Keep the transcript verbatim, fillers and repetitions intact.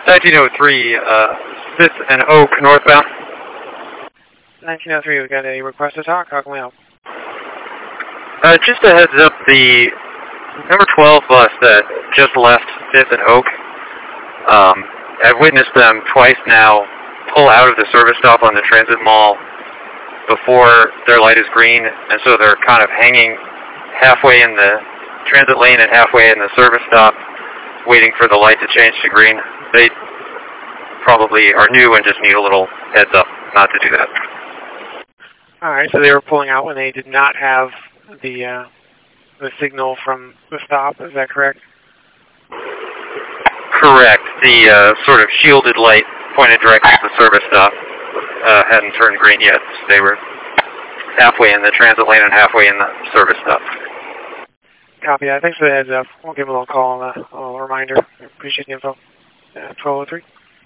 nineteen oh three, uh, fifth and Oak northbound. nineteen oh three, we got a request to talk. How can we help? Uh, just a heads up, the number twelve bus that just left fifth and Oak, um, I've witnessed them twice now pull out of the service stop on the Transit Mall before their light is green, and so they're kind of hanging halfway in the transit lane and halfway in the service stop, waiting for the light to change to green. They probably are new and just need a little heads up not to do that. All right, so they were pulling out when they did not have the uh, the signal from the stop. Is that correct? Correct. The uh, sort of shielded light pointed directly at the service stop uh, hadn't turned green yet. So they were halfway in the transit lane and halfway in the service stop. Copy that. Thanks for the heads up. We'll give them a little call, uh, a little reminder. Appreciate the info. Uh, twelve oh three.